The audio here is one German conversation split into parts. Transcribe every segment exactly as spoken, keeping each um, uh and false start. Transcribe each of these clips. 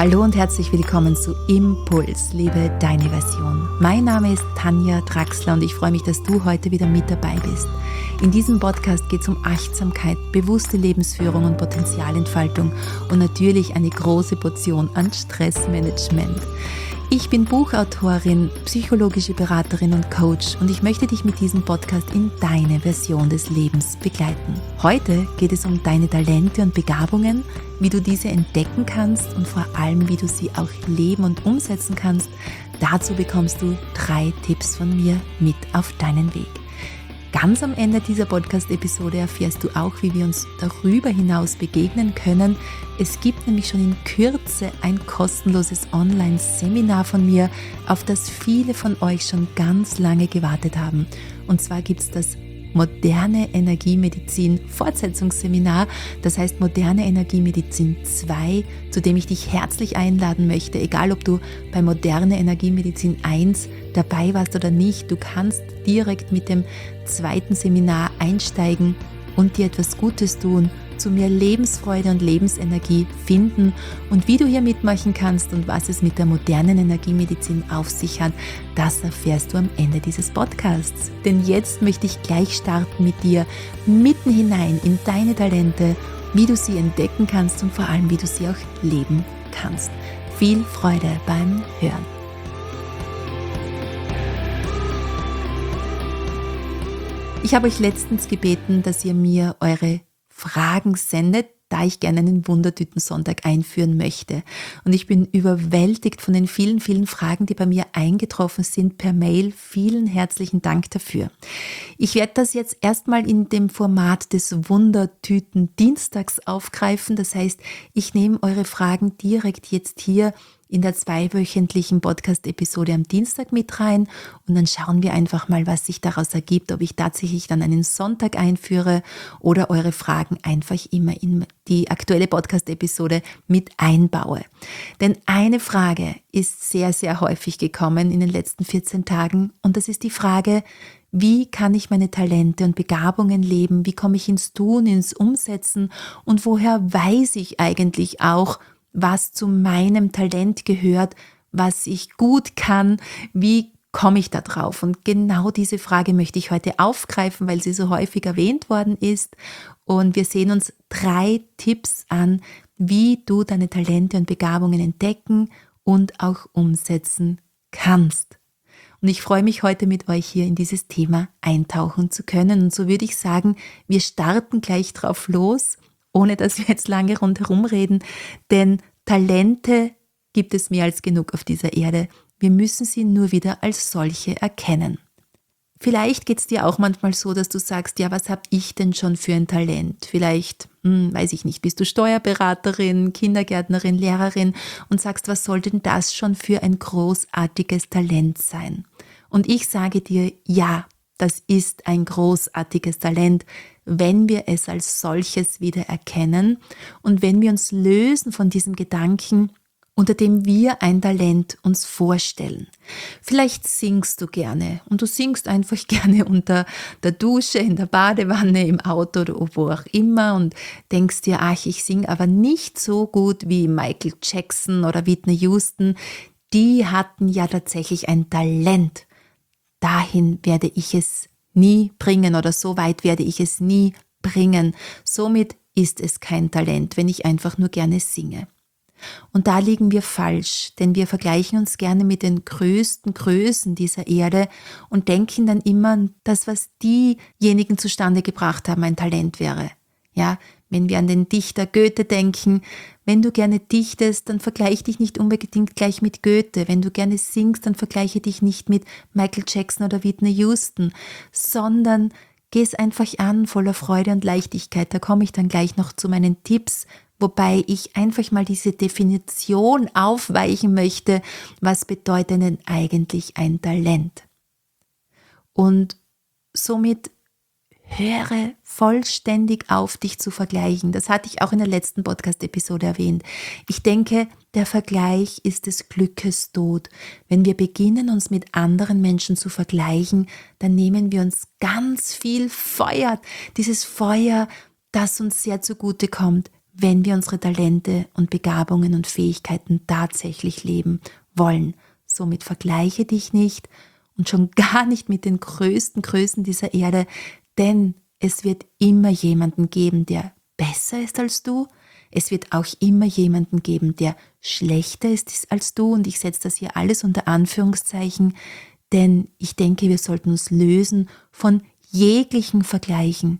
Hallo und herzlich willkommen zu Impuls, liebe deine Version. Mein Name ist Tanja Draxler und ich freue mich, dass du heute wieder mit dabei bist. In diesem Podcast geht es um Achtsamkeit, bewusste Lebensführung und Potenzialentfaltung und natürlich eine große Portion an Stressmanagement. Ich bin Buchautorin, psychologische Beraterin und Coach und ich möchte dich mit diesem Podcast in deine Version des Lebens begleiten. Heute geht es um deine Talente und Begabungen, wie du diese entdecken kannst und vor allem, wie du sie auch leben und umsetzen kannst. Dazu bekommst du drei Tipps von mir mit auf deinen Weg. Ganz am Ende dieser Podcast-Episode erfährst du auch, wie wir uns darüber hinaus begegnen können. Es gibt nämlich schon in Kürze ein kostenloses Online-Seminar von mir, auf das viele von euch schon ganz lange gewartet haben. Und zwar gibt es das Moderne Energiemedizin Fortsetzungsseminar, das heißt Moderne Energiemedizin zwei, zu dem ich dich herzlich einladen möchte, egal ob du bei Moderne Energiemedizin eins dabei warst oder nicht. Du kannst direkt mit dem zweiten Seminar einsteigen und dir etwas Gutes tun, zu mehr Lebensfreude und Lebensenergie finden. Und wie du hier mitmachen kannst und was es mit der modernen Energiemedizin auf sich hat, das erfährst du am Ende dieses Podcasts. Denn jetzt möchte ich gleich starten mit dir mitten hinein in deine Talente, wie du sie entdecken kannst und vor allem, wie du sie auch leben kannst. Viel Freude beim Hören. Ich habe euch letztens gebeten, dass ihr mir eure Fragen sendet, da ich gerne einen Wundertüten-Sonntag einführen möchte. Und ich bin überwältigt von den vielen, vielen Fragen, die bei mir eingetroffen sind per Mail. Vielen herzlichen Dank dafür. Ich werde das jetzt erstmal in dem Format des Wundertüten-Dienstags aufgreifen. Das heißt, ich nehme eure Fragen direkt jetzt hier in der zweiwöchentlichen Podcast-Episode am Dienstag mit rein und dann schauen wir einfach mal, was sich daraus ergibt, ob ich tatsächlich dann einen Sonntag einführe oder eure Fragen einfach immer in die aktuelle Podcast-Episode mit einbaue. Denn eine Frage ist sehr, sehr häufig gekommen in den letzten vierzehn Tagen und das ist die Frage, wie kann ich meine Talente und Begabungen leben? Wie komme ich ins Tun, ins Umsetzen und woher weiß ich eigentlich auch, was zu meinem Talent gehört, was ich gut kann, wie komme ich da drauf? Und genau diese Frage möchte ich heute aufgreifen, weil sie so häufig erwähnt worden ist. Und wir sehen uns drei Tipps an, wie du deine Talente und Begabungen entdecken und auch umsetzen kannst. Und ich freue mich heute mit euch hier in dieses Thema eintauchen zu können. Und so würde ich sagen, wir starten gleich drauf los, ohne dass wir jetzt lange rundherum reden, denn Talente gibt es mehr als genug auf dieser Erde. Wir müssen sie nur wieder als solche erkennen. Vielleicht geht es dir auch manchmal so, dass du sagst, ja, was habe ich denn schon für ein Talent? Vielleicht, hm, weiß ich nicht, bist du Steuerberaterin, Kindergärtnerin, Lehrerin und sagst, was soll denn das schon für ein großartiges Talent sein? Und ich sage dir, ja, das ist ein großartiges Talent, wenn wir es als solches wieder erkennen und wenn wir uns lösen von diesem Gedanken, unter dem wir ein Talent uns vorstellen. Vielleicht singst du gerne und du singst einfach gerne unter der Dusche, in der Badewanne, im Auto oder wo auch immer und denkst dir, ach, ich singe aber nicht so gut wie Michael Jackson oder Whitney Houston. Die hatten ja tatsächlich ein Talent. Dahin werde ich es nie bringen oder so weit werde ich es nie bringen. Somit ist es kein Talent, wenn ich einfach nur gerne singe. Und da liegen wir falsch, denn wir vergleichen uns gerne mit den größten Größen dieser Erde und denken dann immer, dass was diejenigen zustande gebracht haben, ein Talent wäre. Ja, wenn wir an den Dichter Goethe denken, wenn du gerne dichtest, dann vergleiche dich nicht unbedingt gleich mit Goethe. Wenn du gerne singst, dann vergleiche dich nicht mit Michael Jackson oder Whitney Houston, sondern geh es einfach an, voller Freude und Leichtigkeit. Da komme ich dann gleich noch zu meinen Tipps, wobei ich einfach mal diese Definition aufweichen möchte, was bedeutet denn eigentlich ein Talent? Und somit höre vollständig auf, dich zu vergleichen. Das hatte ich auch in der letzten Podcast-Episode erwähnt. Ich denke, der Vergleich ist des Glückes Tod. Wenn wir beginnen, uns mit anderen Menschen zu vergleichen, dann nehmen wir uns ganz viel Feuer. Dieses Feuer, das uns sehr zugute kommt, wenn wir unsere Talente und Begabungen und Fähigkeiten tatsächlich leben wollen. Somit vergleiche dich nicht und schon gar nicht mit den größten Größen dieser Erde, denn es wird immer jemanden geben, der besser ist als du. Es wird auch immer jemanden geben, der schlechter ist als du, und ich setze das hier alles unter Anführungszeichen, denn ich denke, wir sollten uns lösen von jeglichen Vergleichen.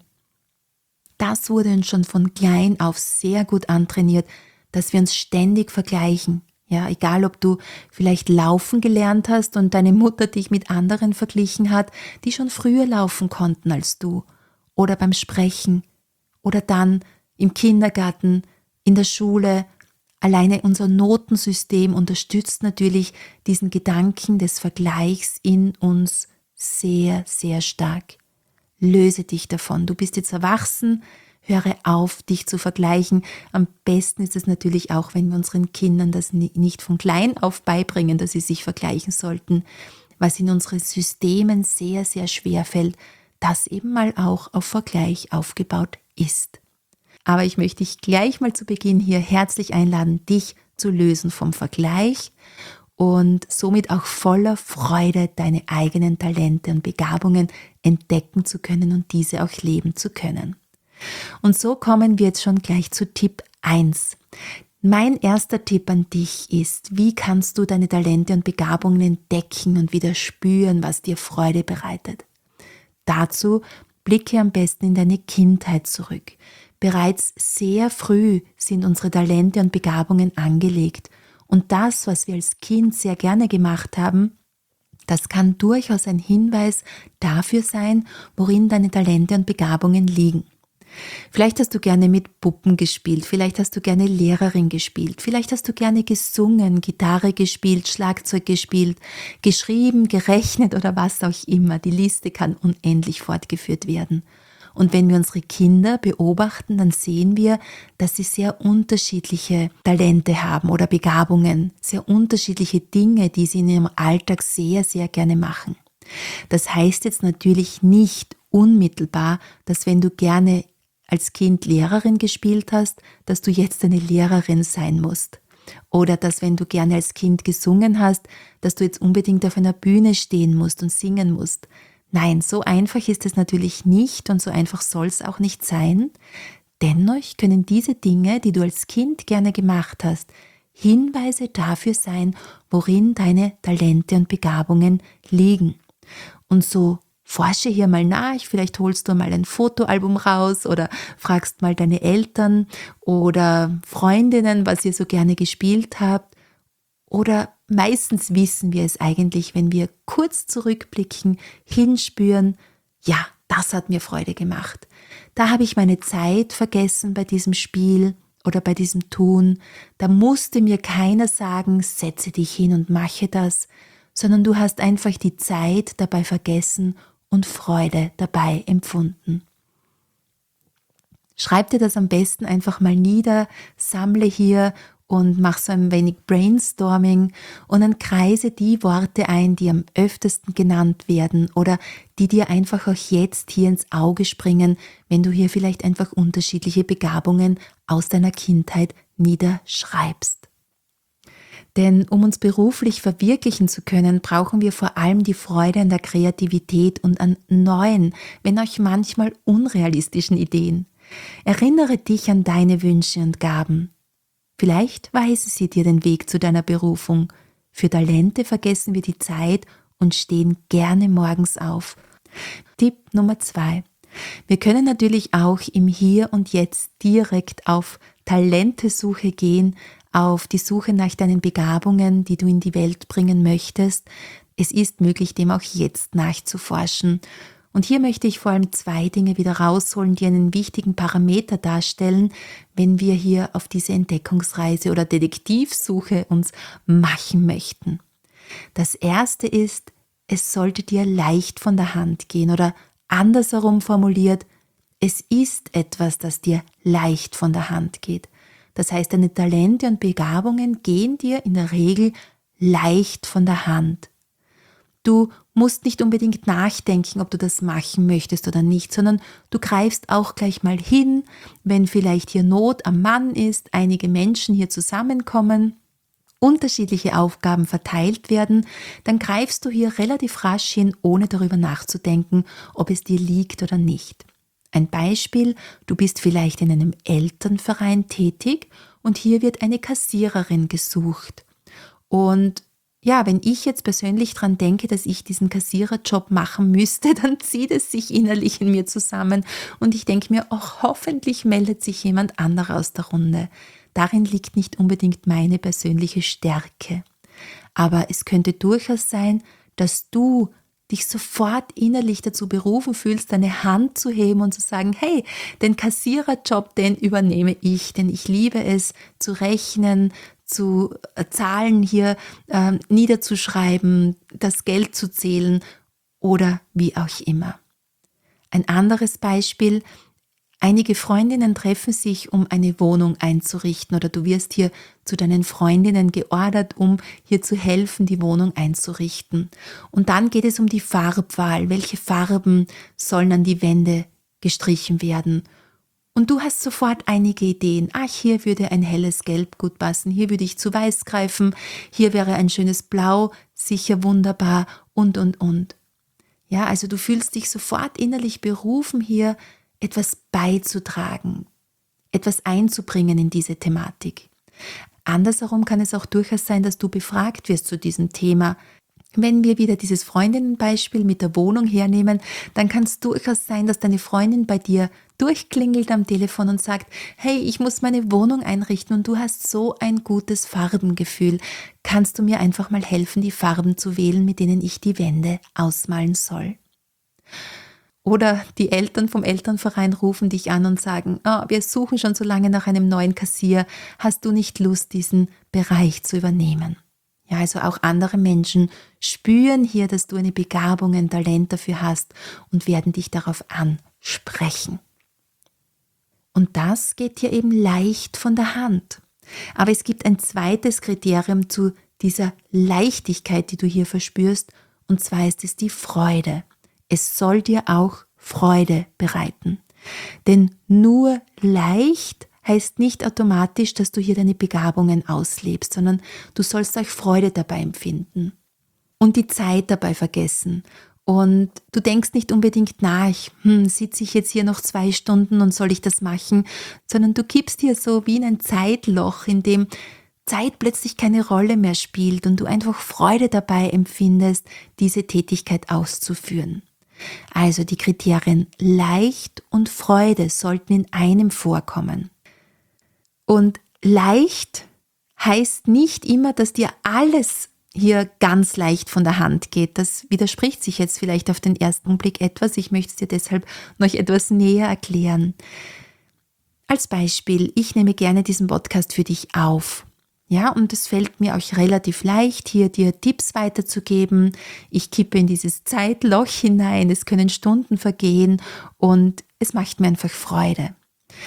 Das wurde uns schon von klein auf sehr gut antrainiert, dass wir uns ständig vergleichen. Ja, egal ob du vielleicht laufen gelernt hast und deine Mutter dich mit anderen verglichen hat, die schon früher laufen konnten als du, oder beim Sprechen oder dann im Kindergarten, in der Schule. Alleine unser Notensystem unterstützt natürlich diesen Gedanken des Vergleichs in uns sehr, sehr stark. Löse dich davon. Du bist jetzt erwachsen, höre auf, dich zu vergleichen. Am besten ist es natürlich auch, wenn wir unseren Kindern das nicht von klein auf beibringen, dass sie sich vergleichen sollten, was in unseren Systemen sehr, sehr schwer fällt, das eben mal auch auf Vergleich aufgebaut ist. Aber ich möchte dich gleich mal zu Beginn hier herzlich einladen, dich zu lösen vom Vergleich und somit auch voller Freude deine eigenen Talente und Begabungen entdecken zu können und diese auch leben zu können. Und so kommen wir jetzt schon gleich zu Tipp eins. Mein erster Tipp an dich ist, wie kannst du deine Talente und Begabungen entdecken und wieder spüren, was dir Freude bereitet? Dazu blicke am besten in deine Kindheit zurück. Bereits sehr früh sind unsere Talente und Begabungen angelegt. Und das, was wir als Kind sehr gerne gemacht haben, das kann durchaus ein Hinweis dafür sein, worin deine Talente und Begabungen liegen. Vielleicht hast du gerne mit Puppen gespielt, vielleicht hast du gerne Lehrerin gespielt, vielleicht hast du gerne gesungen, Gitarre gespielt, Schlagzeug gespielt, geschrieben, gerechnet oder was auch immer. Die Liste kann unendlich fortgeführt werden. Und wenn wir unsere Kinder beobachten, dann sehen wir, dass sie sehr unterschiedliche Talente haben oder Begabungen, sehr unterschiedliche Dinge, die sie in ihrem Alltag sehr, sehr gerne machen. Das heißt jetzt natürlich nicht unmittelbar, dass wenn du gerne als Kind Lehrerin gespielt hast, dass du jetzt eine Lehrerin sein musst. Oder dass wenn du gerne als Kind gesungen hast, dass du jetzt unbedingt auf einer Bühne stehen musst und singen musst. Nein, so einfach ist es natürlich nicht und so einfach soll es auch nicht sein. Dennoch können diese Dinge, die du als Kind gerne gemacht hast, Hinweise dafür sein, worin deine Talente und Begabungen liegen. Und so forsche hier mal nach, vielleicht holst du mal ein Fotoalbum raus oder fragst mal deine Eltern oder Freundinnen, was ihr so gerne gespielt habt. Oder meistens wissen wir es eigentlich, wenn wir kurz zurückblicken, hinspüren, ja, das hat mir Freude gemacht. Da habe ich meine Zeit vergessen bei diesem Spiel oder bei diesem Tun. Da musste mir keiner sagen, setze dich hin und mache das, sondern du hast einfach die Zeit dabei vergessen und Freude dabei empfunden. Schreib dir das am besten einfach mal nieder, sammle hier und mach so ein wenig Brainstorming und dann kreise die Worte ein, die am öftesten genannt werden oder die dir einfach auch jetzt hier ins Auge springen, wenn du hier vielleicht einfach unterschiedliche Begabungen aus deiner Kindheit niederschreibst. Denn um uns beruflich verwirklichen zu können, brauchen wir vor allem die Freude an der Kreativität und an neuen, wenn auch manchmal unrealistischen Ideen. Erinnere dich an deine Wünsche und Gaben. Vielleicht weisen sie dir den Weg zu deiner Berufung. Für Talente vergessen wir die Zeit und stehen gerne morgens auf. Tipp Nummer zwei. Wir können natürlich auch im Hier und Jetzt direkt auf Talentesuche gehen, auf die Suche nach deinen Begabungen, die du in die Welt bringen möchtest. Es ist möglich, dem auch jetzt nachzuforschen. Und hier möchte ich vor allem zwei Dinge wieder rausholen, die einen wichtigen Parameter darstellen, wenn wir hier auf diese Entdeckungsreise oder Detektivsuche uns machen möchten. Das erste ist, es sollte dir leicht von der Hand gehen oder andersherum formuliert, es ist etwas, das dir leicht von der Hand geht. Das heißt, deine Talente und Begabungen gehen dir in der Regel leicht von der Hand. Du musst nicht unbedingt nachdenken, ob du das machen möchtest oder nicht, sondern du greifst auch gleich mal hin, wenn vielleicht hier Not am Mann ist, einige Menschen hier zusammenkommen, unterschiedliche Aufgaben verteilt werden, dann greifst du hier relativ rasch hin, ohne darüber nachzudenken, ob es dir liegt oder nicht. Ein Beispiel, du bist vielleicht in einem Elternverein tätig und hier wird eine Kassiererin gesucht. Und ja, wenn ich jetzt persönlich dran denke, dass ich diesen Kassiererjob machen müsste, dann zieht es sich innerlich in mir zusammen und ich denke mir, ach, hoffentlich meldet sich jemand anderer aus der Runde. Darin liegt nicht unbedingt meine persönliche Stärke. Aber es könnte durchaus sein, dass du dich sofort innerlich dazu berufen fühlst, deine Hand zu heben und zu sagen, hey, den Kassiererjob, den übernehme ich, denn ich liebe es, zu rechnen, zu äh, Zahlen hier äh, niederzuschreiben, das Geld zu zählen oder wie auch immer. Ein anderes Beispiel: Einige Freundinnen treffen sich, um eine Wohnung einzurichten oder du wirst hier zu deinen Freundinnen geordert, um hier zu helfen, die Wohnung einzurichten. Und dann geht es um die Farbwahl. Welche Farben sollen an die Wände gestrichen werden? Und du hast sofort einige Ideen. Ach, hier würde ein helles Gelb gut passen, hier würde ich zu Weiß greifen, hier wäre ein schönes Blau sicher wunderbar und, und, und. Ja, also du fühlst dich sofort innerlich berufen, hier etwas beizutragen, etwas einzubringen in diese Thematik. Andersherum kann es auch durchaus sein, dass du befragt wirst zu diesem Thema. Wenn wir wieder dieses Freundinnenbeispiel mit der Wohnung hernehmen, dann kann es durchaus sein, dass deine Freundin bei dir durchklingelt am Telefon und sagt, hey, ich muss meine Wohnung einrichten und du hast so ein gutes Farbengefühl. Kannst du mir einfach mal helfen, die Farben zu wählen, mit denen ich die Wände ausmalen soll? Oder die Eltern vom Elternverein rufen dich an und sagen, oh, wir suchen schon so lange nach einem neuen Kassier, hast du nicht Lust, diesen Bereich zu übernehmen? Ja, also auch andere Menschen spüren hier, dass du eine Begabung, ein Talent dafür hast und werden dich darauf ansprechen. Und das geht dir eben leicht von der Hand. Aber es gibt ein zweites Kriterium zu dieser Leichtigkeit, die du hier verspürst, und zwar ist es die Freude. Es soll dir auch Freude bereiten. Denn nur leicht heißt nicht automatisch, dass du hier deine Begabungen auslebst, sondern du sollst auch Freude dabei empfinden und die Zeit dabei vergessen. Und du denkst nicht unbedingt nach, hm, sitze ich jetzt hier noch zwei Stunden und soll ich das machen, sondern du kippst hier so wie in ein Zeitloch, in dem Zeit plötzlich keine Rolle mehr spielt und du einfach Freude dabei empfindest, diese Tätigkeit auszuführen. Also die Kriterien leicht und Freude sollten in einem vorkommen. Und leicht heißt nicht immer, dass dir alles hier ganz leicht von der Hand geht. Das widerspricht sich jetzt vielleicht auf den ersten Blick etwas. Ich möchte es dir deshalb noch etwas näher erklären. Als Beispiel, ich nehme gerne diesen Podcast für dich auf. Ja, und es fällt mir auch relativ leicht, hier dir Tipps weiterzugeben. Ich kippe in dieses Zeitloch hinein, es können Stunden vergehen und es macht mir einfach Freude.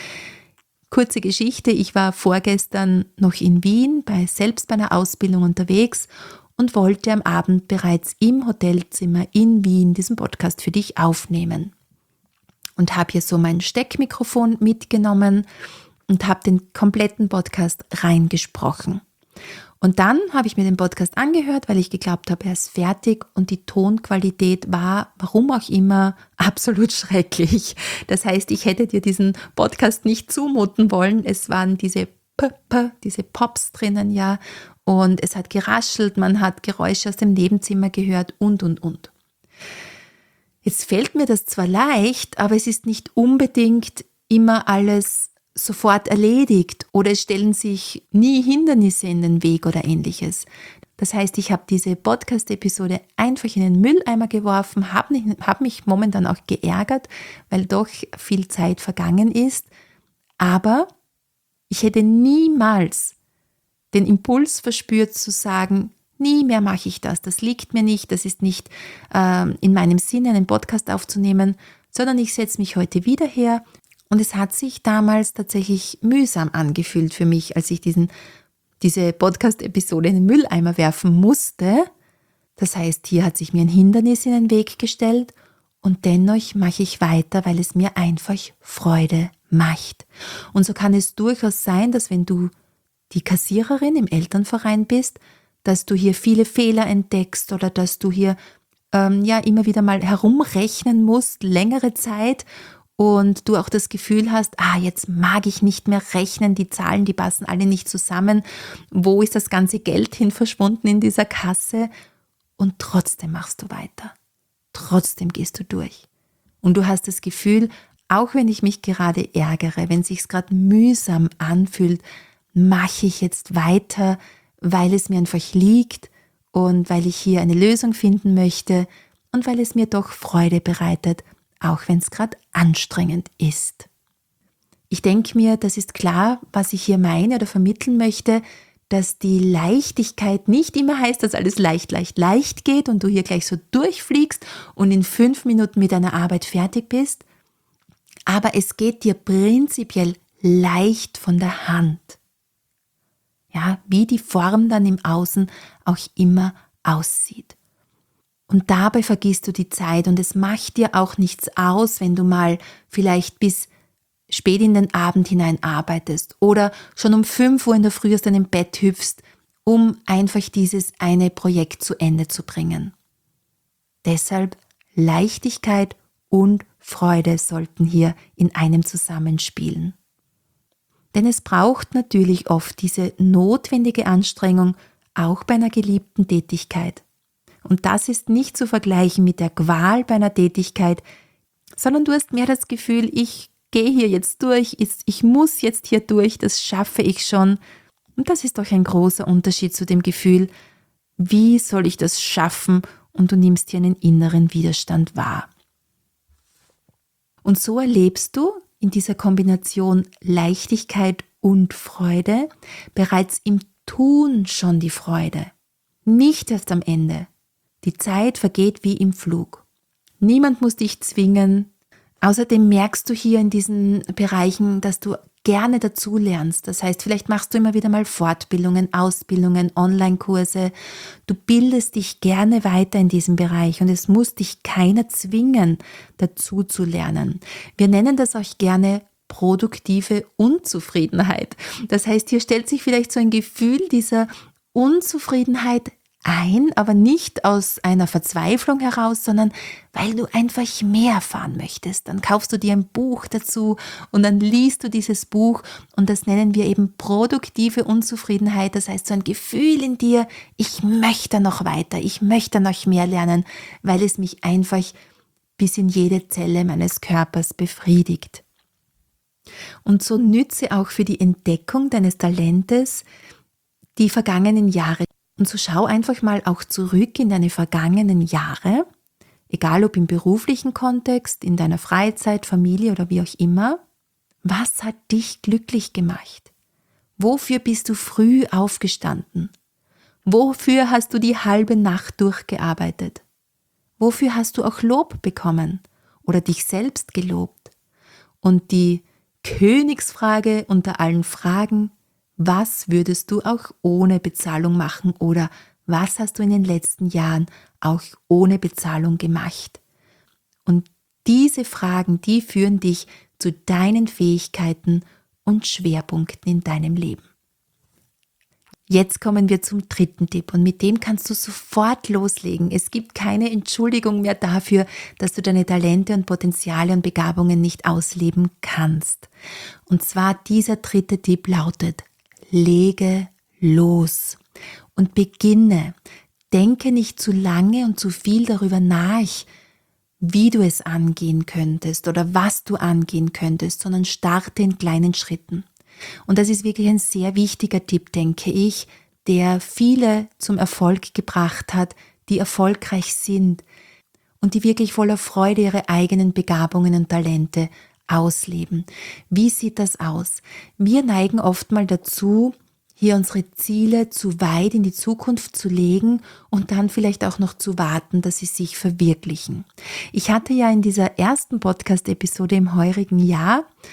Kurze Geschichte, ich war vorgestern noch in Wien, bei selbst bei einer Ausbildung unterwegs und wollte am Abend bereits im Hotelzimmer in Wien diesen Podcast für dich aufnehmen. Und habe hier so mein Steckmikrofon mitgenommen und habe den kompletten Podcast reingesprochen. Und dann habe ich mir den Podcast angehört, weil ich geglaubt habe, er ist fertig und die Tonqualität war, warum auch immer, absolut schrecklich. Das heißt, ich hätte dir diesen Podcast nicht zumuten wollen. Es waren diese P, P, diese Pops drinnen, ja, und es hat geraschelt, man hat Geräusche aus dem Nebenzimmer gehört und, und, und. Jetzt fällt mir das zwar leicht, aber es ist nicht unbedingt immer alles sofort erledigt oder es stellen sich nie Hindernisse in den Weg oder ähnliches. Das heißt, ich habe diese Podcast-Episode einfach in den Mülleimer geworfen, habe mich, hab mich momentan auch geärgert, weil doch viel Zeit vergangen ist, aber ich hätte niemals den Impuls verspürt zu sagen, nie mehr mache ich das, das liegt mir nicht, das ist nicht äh, in meinem Sinne, einen Podcast aufzunehmen, sondern ich setze mich heute wieder her. Und es hat sich damals tatsächlich mühsam angefühlt für mich, als ich diesen, diese Podcast-Episode in den Mülleimer werfen musste. Das heißt, hier hat sich mir ein Hindernis in den Weg gestellt und dennoch mache ich weiter, weil es mir einfach Freude macht. Und so kann es durchaus sein, dass wenn du die Kassiererin im Elternverein bist, dass du hier viele Fehler entdeckst oder dass du hier ähm, ja immer wieder mal herumrechnen musst, längere Zeit, und du auch das Gefühl hast, ah, jetzt mag ich nicht mehr rechnen, die Zahlen, die passen alle nicht zusammen, wo ist das ganze Geld hin verschwunden in dieser Kasse? Und trotzdem machst du weiter. Trotzdem gehst du durch. Und du hast das Gefühl, auch wenn ich mich gerade ärgere, wenn es sich gerade mühsam anfühlt, mache ich jetzt weiter, weil es mir einfach liegt und weil ich hier eine Lösung finden möchte und weil es mir doch Freude bereitet, auch wenn es gerade anstrengend ist. Ich denke mir, das ist klar, was ich hier meine oder vermitteln möchte, dass die Leichtigkeit nicht immer heißt, dass alles leicht, leicht, leicht geht und du hier gleich so durchfliegst und in fünf Minuten mit deiner Arbeit fertig bist, aber es geht dir prinzipiell leicht von der Hand. Ja, wie die Form dann im Außen auch immer aussieht. Und dabei vergisst du die Zeit und es macht dir auch nichts aus, wenn du mal vielleicht bis spät in den Abend hinein arbeitest oder schon um fünf Uhr in der Früh aus deinem Bett hüpfst, um einfach dieses eine Projekt zu Ende zu bringen. Deshalb Leichtigkeit und Freude sollten hier in einem zusammenspielen. Denn es braucht natürlich oft diese notwendige Anstrengung, auch bei einer geliebten Tätigkeit. Und das ist nicht zu vergleichen mit der Qual bei einer Tätigkeit, sondern du hast mehr das Gefühl, ich gehe hier jetzt durch, ich muss jetzt hier durch, das schaffe ich schon. Und das ist doch ein großer Unterschied zu dem Gefühl, wie soll ich das schaffen? Und du nimmst hier einen inneren Widerstand wahr. Und so erlebst du in dieser Kombination Leichtigkeit und Freude bereits im Tun schon die Freude, nicht erst am Ende. Die Zeit vergeht wie im Flug. Niemand muss dich zwingen. Außerdem merkst du hier in diesen Bereichen, dass du gerne dazu lernst. Das heißt, vielleicht machst du immer wieder mal Fortbildungen, Ausbildungen, Online-Kurse. Du bildest dich gerne weiter in diesem Bereich und es muss dich keiner zwingen, dazu zu lernen. Wir nennen das auch gerne produktive Unzufriedenheit. Das heißt, hier stellt sich vielleicht so ein Gefühl dieser Unzufriedenheit ein, aber nicht aus einer Verzweiflung heraus, sondern weil du einfach mehr erfahren möchtest. Dann kaufst du dir ein Buch dazu und dann liest du dieses Buch und das nennen wir eben produktive Unzufriedenheit. Das heißt, so ein Gefühl in dir, ich möchte noch weiter, ich möchte noch mehr lernen, weil es mich einfach bis in jede Zelle meines Körpers befriedigt. Und so nütze auch für die Entdeckung deines Talentes die vergangenen Jahre. Und so schau einfach mal auch zurück in deine vergangenen Jahre, egal ob im beruflichen Kontext, in deiner Freizeit, Familie oder wie auch immer. Was hat dich glücklich gemacht? Wofür bist du früh aufgestanden? Wofür hast du die halbe Nacht durchgearbeitet? Wofür hast du auch Lob bekommen oder dich selbst gelobt? Und die Königsfrage unter allen Fragen: Was würdest du auch ohne Bezahlung machen oder was hast du in den letzten Jahren auch ohne Bezahlung gemacht? Und diese Fragen, die führen dich zu deinen Fähigkeiten und Schwerpunkten in deinem Leben. Jetzt kommen wir zum dritten Tipp und mit dem kannst du sofort loslegen. Es gibt keine Entschuldigung mehr dafür, dass du deine Talente und Potenziale und Begabungen nicht ausleben kannst. Und zwar dieser dritte Tipp lautet: Lege los und beginne. Denke nicht zu lange und zu viel darüber nach, wie du es angehen könntest oder was du angehen könntest, sondern starte in kleinen Schritten. Und das ist wirklich ein sehr wichtiger Tipp, denke ich, der viele zum Erfolg gebracht hat, die erfolgreich sind und die wirklich voller Freude ihre eigenen Begabungen und Talente ausleben. Wie sieht das aus? Wir neigen oft mal dazu, hier unsere Ziele zu weit in die Zukunft zu legen und dann vielleicht auch noch zu warten, dass sie sich verwirklichen. Ich hatte ja in dieser ersten Podcast-Episode im heurigen Jahr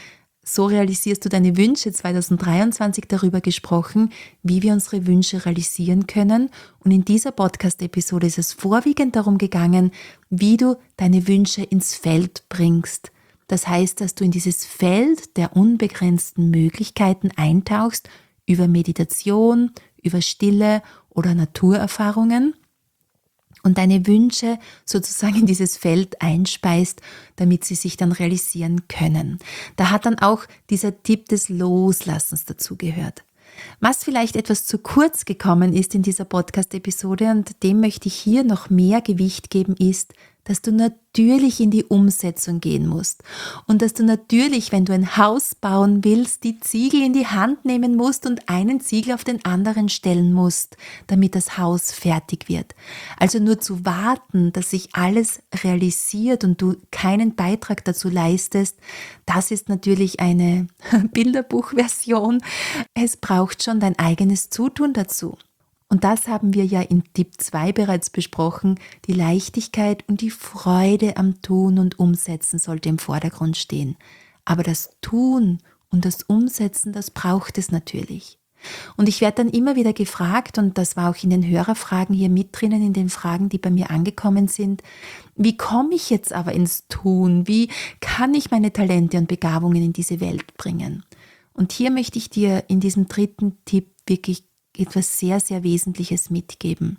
So realisierst du deine Wünsche zwanzig dreiundzwanzig darüber gesprochen, wie wir unsere Wünsche realisieren können. Und in dieser Podcast-Episode ist es vorwiegend darum gegangen, wie du deine Wünsche ins Feld bringst. Das heißt, dass du in dieses Feld der unbegrenzten Möglichkeiten eintauchst über Meditation, über Stille oder Naturerfahrungen und deine Wünsche sozusagen in dieses Feld einspeist, damit sie sich dann realisieren können. Da hat dann auch dieser Tipp des Loslassens dazugehört. Was vielleicht etwas zu kurz gekommen ist in dieser Podcast-Episode und dem möchte ich hier noch mehr Gewicht geben, ist, dass du natürlich in die Umsetzung gehen musst und dass du natürlich, wenn du ein Haus bauen willst, die Ziegel in die Hand nehmen musst und einen Ziegel auf den anderen stellen musst, damit das Haus fertig wird. Also nur zu warten, dass sich alles realisiert und du keinen Beitrag dazu leistest, das ist natürlich eine Bilderbuchversion. Es braucht schon dein eigenes Zutun dazu. Und das haben wir ja in Tipp zwei bereits besprochen. Die Leichtigkeit und die Freude am Tun und Umsetzen sollte im Vordergrund stehen. Aber das Tun und das Umsetzen, das braucht es natürlich. Und ich werde dann immer wieder gefragt, und das war auch in den Hörerfragen hier mit drinnen, in den Fragen, die bei mir angekommen sind, wie komme ich jetzt aber ins Tun? Wie kann ich meine Talente und Begabungen in diese Welt bringen? Und hier möchte ich dir in diesem dritten Tipp wirklich etwas sehr, sehr Wesentliches mitgeben.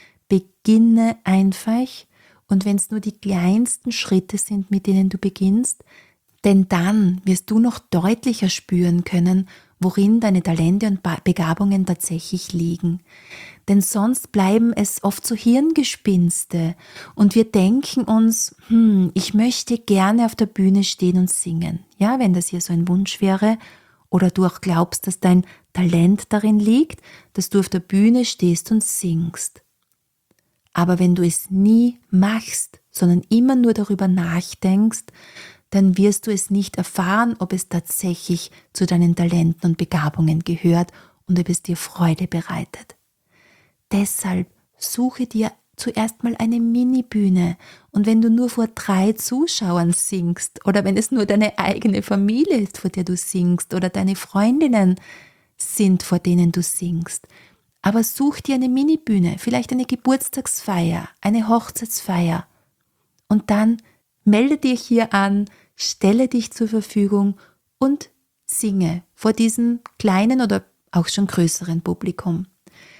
Beginne einfach, und wenn es nur die kleinsten Schritte sind, mit denen du beginnst, denn dann wirst du noch deutlicher spüren können, worin deine Talente und Begabungen tatsächlich liegen. Denn sonst bleiben es oft so Hirngespinste und wir denken uns, hm, ich möchte gerne auf der Bühne stehen und singen. Ja, wenn das hier so ein Wunsch wäre, oder du auch glaubst, dass dein Talent darin liegt, dass du auf der Bühne stehst und singst. Aber wenn du es nie machst, sondern immer nur darüber nachdenkst, dann wirst du es nicht erfahren, ob es tatsächlich zu deinen Talenten und Begabungen gehört und ob es dir Freude bereitet. Deshalb suche dir zuerst mal eine Mini-Bühne, und wenn du nur vor drei Zuschauern singst oder wenn es nur deine eigene Familie ist, vor der du singst, oder deine Freundinnen sind, vor denen du singst, aber such dir eine Mini-Bühne, vielleicht eine Geburtstagsfeier, eine Hochzeitsfeier, und dann melde dich hier an, stelle dich zur Verfügung und singe vor diesem kleinen oder auch schon größeren Publikum.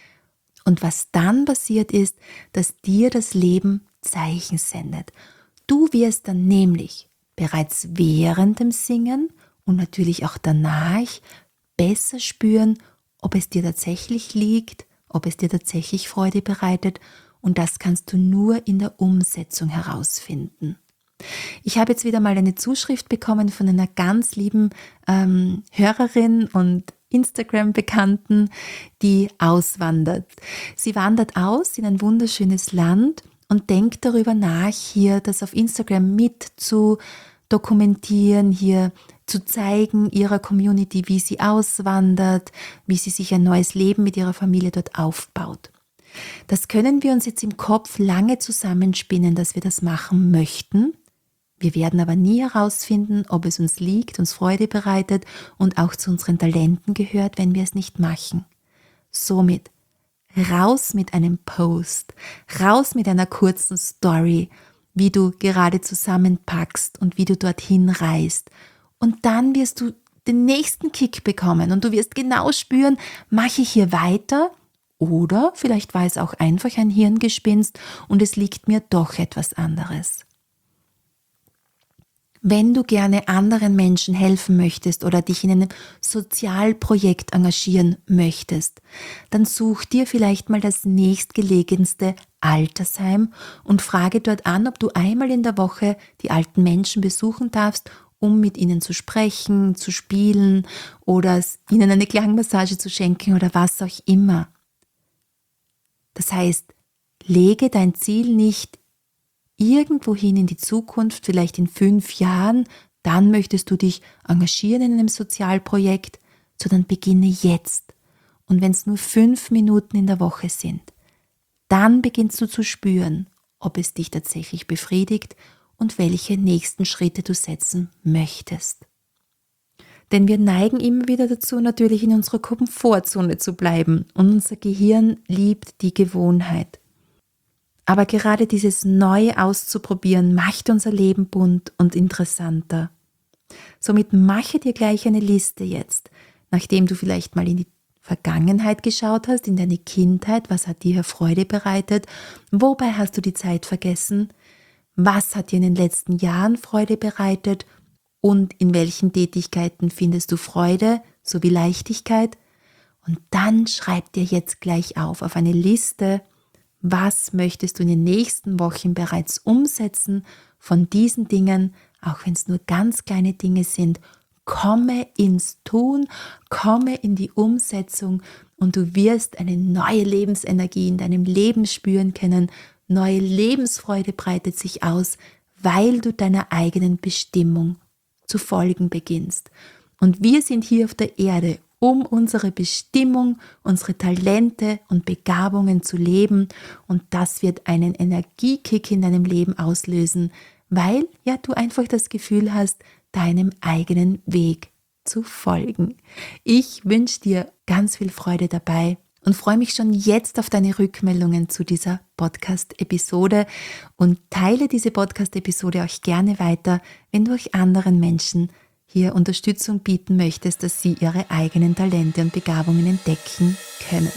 Und was dann passiert ist, dass dir das Leben Zeichen sendet. Du wirst dann nämlich bereits während dem Singen und natürlich auch danach besser spüren, ob es dir tatsächlich liegt, ob es dir tatsächlich Freude bereitet, und das kannst du nur in der Umsetzung herausfinden. Ich habe jetzt wieder mal eine Zuschrift bekommen von einer ganz lieben ähm, Hörerin und Instagram-Bekannten, die auswandert. Sie wandert aus in ein wunderschönes Land und denkt darüber nach, hier das auf Instagram mit zu dokumentieren, hier zu zeigen ihrer Community, wie sie auswandert, wie sie sich ein neues Leben mit ihrer Familie dort aufbaut. Das können wir uns jetzt im Kopf lange zusammenspinnen, dass wir das machen möchten. Wir werden aber nie herausfinden, ob es uns liegt, uns Freude bereitet und auch zu unseren Talenten gehört, wenn wir es nicht machen. Somit raus mit einem Post, raus mit einer kurzen Story, wie du gerade zusammenpackst und wie du dorthin reist. Und dann wirst du den nächsten Kick bekommen und du wirst genau spüren, mache ich hier weiter, oder vielleicht war es auch einfach ein Hirngespinst und es liegt mir doch etwas anderes. Wenn du gerne anderen Menschen helfen möchtest oder dich in einem Sozialprojekt engagieren möchtest, dann such dir vielleicht mal das nächstgelegenste Altersheim und frage dort an, ob du einmal in der Woche die alten Menschen besuchen darfst, um mit ihnen zu sprechen, zu spielen oder ihnen eine Klangmassage zu schenken oder was auch immer. Das heißt, lege dein Ziel nicht irgendwohin in die Zukunft, vielleicht in fünf Jahren, dann möchtest du dich engagieren in einem Sozialprojekt, sondern beginne jetzt. Und wenn es nur fünf Minuten in der Woche sind, dann beginnst du zu spüren, ob es dich tatsächlich befriedigt und welche nächsten Schritte du setzen möchtest. Denn wir neigen immer wieder dazu, natürlich in unserer Komfortzone zu bleiben. Und unser Gehirn liebt die Gewohnheit. Aber gerade dieses Neue auszuprobieren, macht unser Leben bunt und interessanter. Somit mache dir gleich eine Liste jetzt, nachdem du vielleicht mal in die Vergangenheit geschaut hast, in deine Kindheit, was hat dir Freude bereitet, wobei hast du die Zeit vergessen, was hat dir in den letzten Jahren Freude bereitet und in welchen Tätigkeiten findest du Freude sowie Leichtigkeit. Und dann schreib dir jetzt gleich auf, auf eine Liste, was möchtest du in den nächsten Wochen bereits umsetzen von diesen Dingen, auch wenn es nur ganz kleine Dinge sind. Komme ins Tun, komme in die Umsetzung und du wirst eine neue Lebensenergie in deinem Leben spüren können. Neue Lebensfreude breitet sich aus, weil du deiner eigenen Bestimmung zu folgen beginnst. Und wir sind hier auf der Erde, um unsere Bestimmung, unsere Talente und Begabungen zu leben. Und das wird einen Energiekick in deinem Leben auslösen, weil ja du einfach das Gefühl hast, deinem eigenen Weg zu folgen. Ich wünsche dir ganz viel Freude dabei und freue mich schon jetzt auf deine Rückmeldungen zu dieser Podcast-Episode und teile diese Podcast-Episode auch gerne weiter, wenn du euch anderen Menschen hier Unterstützung bieten möchtest, dass sie ihre eigenen Talente und Begabungen entdecken können.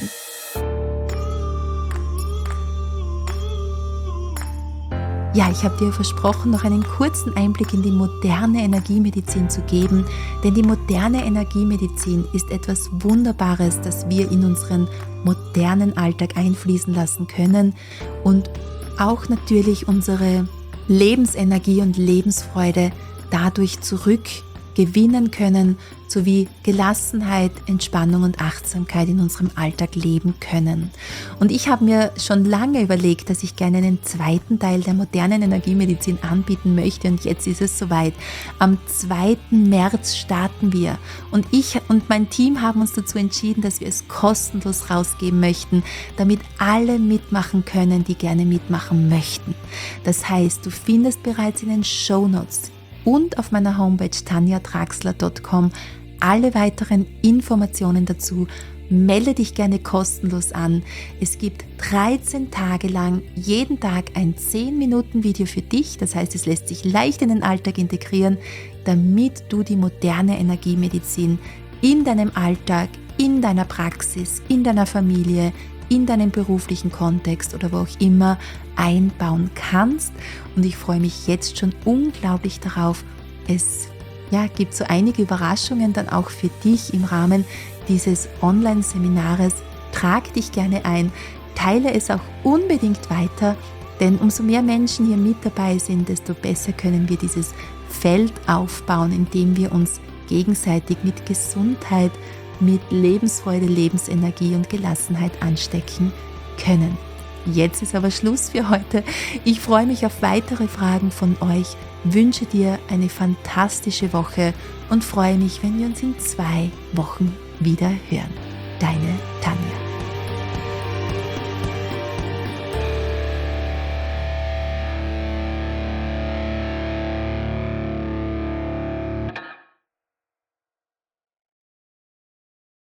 Ja, ich habe dir versprochen, noch einen kurzen Einblick in die moderne Energiemedizin zu geben, denn die moderne Energiemedizin ist etwas Wunderbares, das wir in unseren modernen Alltag einfließen lassen können und auch natürlich unsere Lebensenergie und Lebensfreude dadurch zurückgewinnen können, sowie Gelassenheit, Entspannung und Achtsamkeit in unserem Alltag leben können. Und ich habe mir schon lange überlegt, dass ich gerne einen zweiten Teil der modernen Energiemedizin anbieten möchte und jetzt ist es soweit. Am zweiten März starten wir und ich und mein Team haben uns dazu entschieden, dass wir es kostenlos rausgeben möchten, damit alle mitmachen können, die gerne mitmachen möchten. Das heißt, du findest bereits in den Shownotes und auf meiner Homepage tanja traxler punkt com alle weiteren Informationen dazu. Melde dich gerne kostenlos an. Es gibt dreizehn Tage lang jeden Tag ein zehn Minuten Video für dich. Das heißt, es lässt sich leicht in den Alltag integrieren, damit du die moderne Energiemedizin in deinem Alltag, in deiner Praxis, in deiner Familie, in deinem beruflichen Kontext oder wo auch immer einbauen kannst. Und ich freue mich jetzt schon unglaublich darauf. Es ja, gibt so einige Überraschungen dann auch für dich im Rahmen dieses Online-Seminares. Trag dich gerne ein, teile es auch unbedingt weiter, denn umso mehr Menschen hier mit dabei sind, desto besser können wir dieses Feld aufbauen, in dem wir uns gegenseitig mit Gesundheit, mit Lebensfreude, Lebensenergie und Gelassenheit anstecken können. Jetzt ist aber Schluss für heute. Ich freue mich auf weitere Fragen von euch, wünsche dir eine fantastische Woche und freue mich, wenn wir uns in zwei Wochen wieder hören. Deine Tanja.